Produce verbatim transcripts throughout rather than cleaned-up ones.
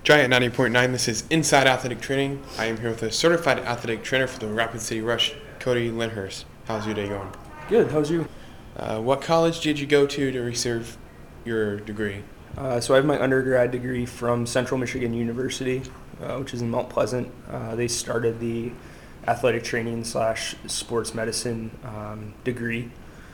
Giant ninety point nine, this is Inside Athletic Training. I am here with a certified athletic trainer for the Rapid City Rush, Cody Lyndhurst. How's your day going? Good, how's you? Uh, what college did you go to to receive your degree? Uh, so I have my undergrad degree from Central Michigan University, uh, which is in Mount Pleasant. Uh, they started the athletic training slash sports medicine um, degree.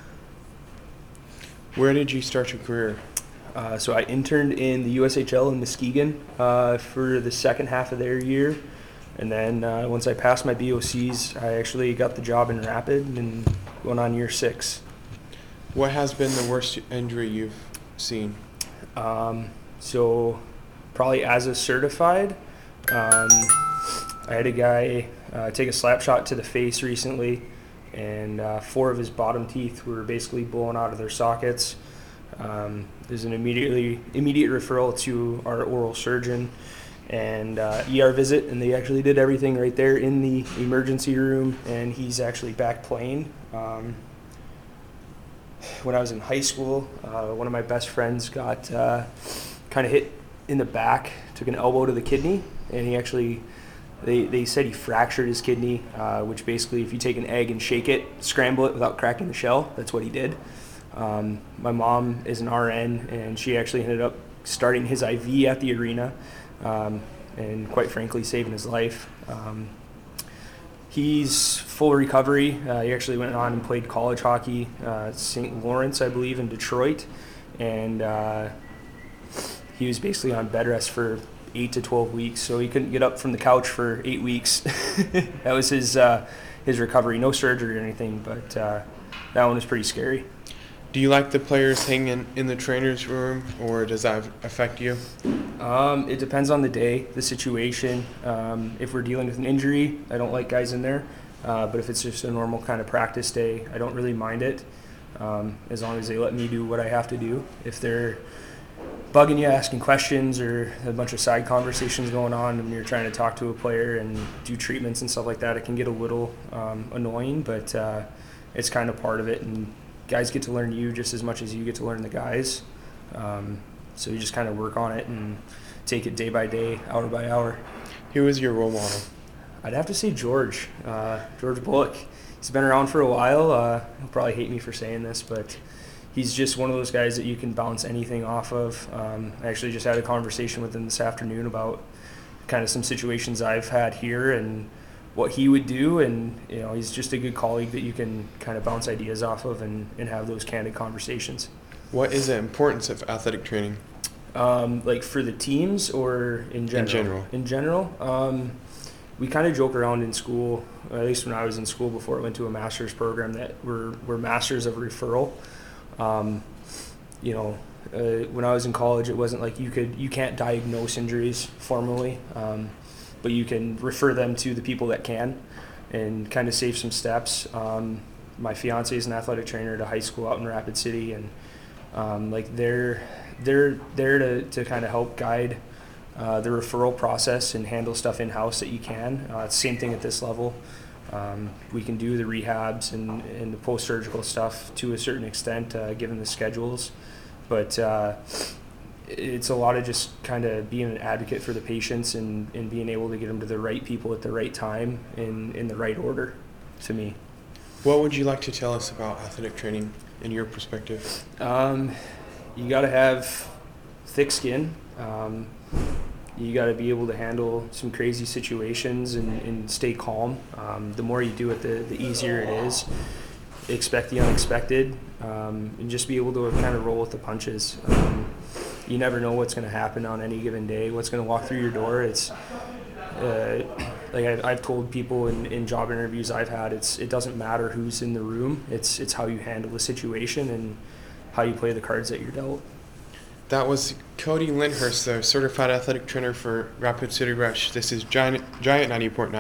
Where did you start your career? Uh, so I interned in the U S H L in Muskegon uh, for the second half of their year. And then uh, once I passed my B O Cs, I actually got the job in Rapid and going on year six. What has been the worst injury you've seen? Um, so probably as a certified, um, I had a guy uh, take a slap shot to the face recently, and uh, four of his bottom teeth were basically blown out of their sockets. Um, there's an immediately immediate referral to our oral surgeon and uh, E R visit, and they actually did everything right there in the emergency room, and he's actually back playing. Um, when I was in high school, uh, one of my best friends got uh, kind of hit in the back, took an elbow to the kidney, and he actually, they, they said he fractured his kidney, uh, which basically if you take an egg and shake it, scramble it without cracking the shell, that's what he did. Um, my mom is an R N, and she actually ended up starting his I V at the arena, um, and quite frankly saving his life. Um, he's full recovery. Uh, he actually went on and played college hockey uh, at Saint Lawrence, I believe, in Detroit, and uh, he was basically on bed rest for eight to twelve weeks, so he couldn't get up from the couch for eight weeks. That was his uh, his recovery. No surgery or anything, but uh, that one was pretty scary. Do you like the players hanging in the trainer's room, or does that affect you? Um, it depends on the day, the situation. Um, if we're dealing with an injury, I don't like guys in there. Uh, but if it's just a normal kind of practice day, I don't really mind it, um, as long as they let me do what I have to do. If they're bugging you, asking questions, or a bunch of side conversations going on, and you're trying to talk to a player and do treatments and stuff like that, it can get a little um, annoying, but uh, it's kind of part of it. And guys get to learn you just as much as you get to learn the guys. Um, so you just kind of work on it and take it day by day, hour by hour. Who is your role model? I'd have to say George, uh, George Bullock. He's been around for a while. Uh, he'll probably hate me for saying this, but he's just one of those guys that you can bounce anything off of. Um, I actually just had a conversation with him this afternoon about kind of some situations I've had here and what he would do, and you know, he's just a good colleague that you can kind of bounce ideas off of and, and have those candid conversations. What is the importance of athletic training? Um, like for the teams or in general? In general. In general, um, we kind of joke around in school, at least when I was in school before I went to a master's program, that we're, we're masters of referral. Um, you know, uh, when I was in college, it wasn't like you could, you can't diagnose injuries formally. Um, but you can refer them to the people that can and kind of save some steps. Um, my fiance is an athletic trainer at a high school out in Rapid City, and um, like they're they're there to, to kind of help guide uh, the referral process and handle stuff in-house that you can. Uh, same thing at this level. Um, we can do the rehabs and, and the post-surgical stuff to a certain extent, uh, given the schedules, but uh, it's a lot of just kind of being an advocate for the patients and, and being able to get them to the right people at the right time in, in the right order, to me. What would you like to tell us about athletic training in your perspective? Um, you got to have thick skin. Um, you got to be able to handle some crazy situations and, and stay calm. Um, the more you do it, the, the easier it is. Expect the unexpected, um, and just be able to kind of roll with the punches. Um, You never know what's going to happen on any given day, what's going to walk through your door. It's uh, like I've, I've told people in, in job interviews I've had, it's it doesn't matter who's in the room. It's it's how you handle the situation and how you play the cards that you're dealt. That was Cody Lyndhurst, the certified athletic trainer for Rapid City Rush. This is Giant, Giant ninety point nine.